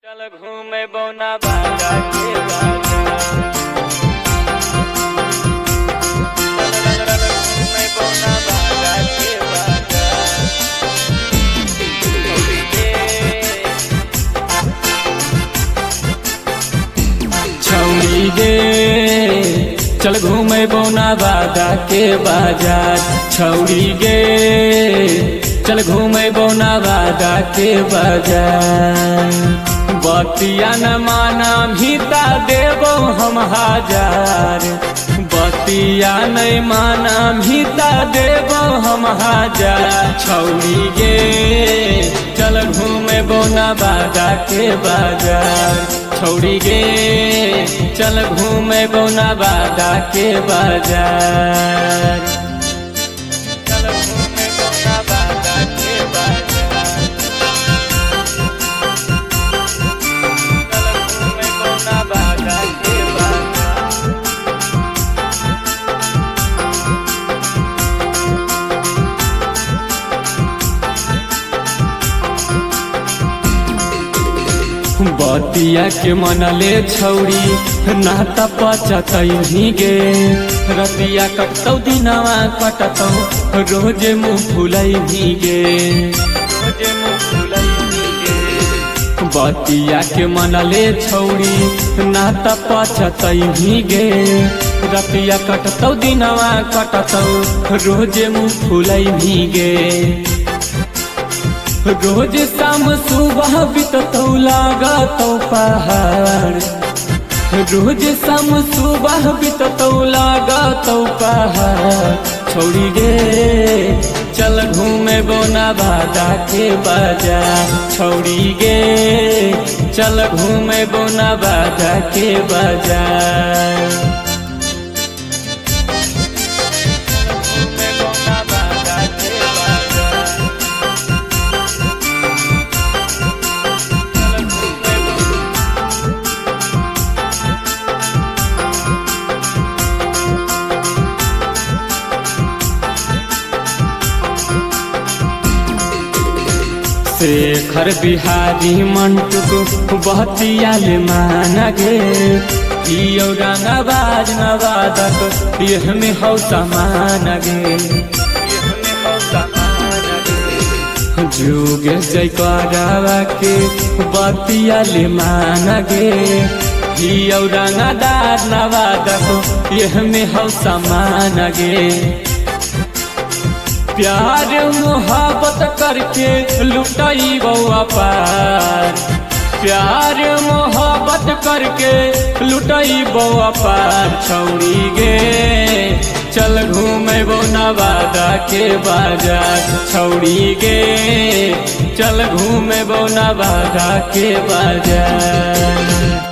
चल घूमे बौना बाजा के बाजा चल घूमे बौना बाजा के बाजा छौड़ी गे चल घूमे बौना बाजा के बाजार छौड़ी गे चल घूमे बौना बाजा के बाजार बतिया न माना भीता देबो हम हजार बतिया नहीं माना भीता देबो हम हजार छौड़ी गे चल घूमे बौना बाजा के बाजार छौड़ी गे चल घूमे बौना बाजा के बाजार चल घूमे बौना बाजा के बाजार चल घूमे बौना बाजा के बाजार बतिया के मनले छौड़ी नाता पचतई गे रतिया कटतौ दिनवा कटतौ रोजे मुँह फुलई गे रोजे मुँह फुलई गे बतिया के मनले छौड़ी नाता पचतई गे रतिया कटतौ दिनवा कटतौ रोजे मुँह फुलई गे रोज शाम सुबह बिततौ लागतौ पहाड़ रोज शाम सुबह बिततौ लागतौ पहाड़ छौड़ी गे चल घूमे बौना बाजा के बाजार छौड़ी गे चल घूमे बौना बाजा के बाजार शेखर बिहारी मंटुक बहतियाल मान गे रंगाबाज नवादक यह में हौ समान गे जुग जयकारा के बतियाल मान गे रंगादार नवादक यह में हौ समान गे प्यार मोहब्बत करके लुटाई बउआ पार प्यार मोहब्बत करके लुटाई बउआ पार छौड़ी गे चल घूमे बौना बाजा के बाजार छौड़ी गे चल घूमे बौना बाजा के बाजार।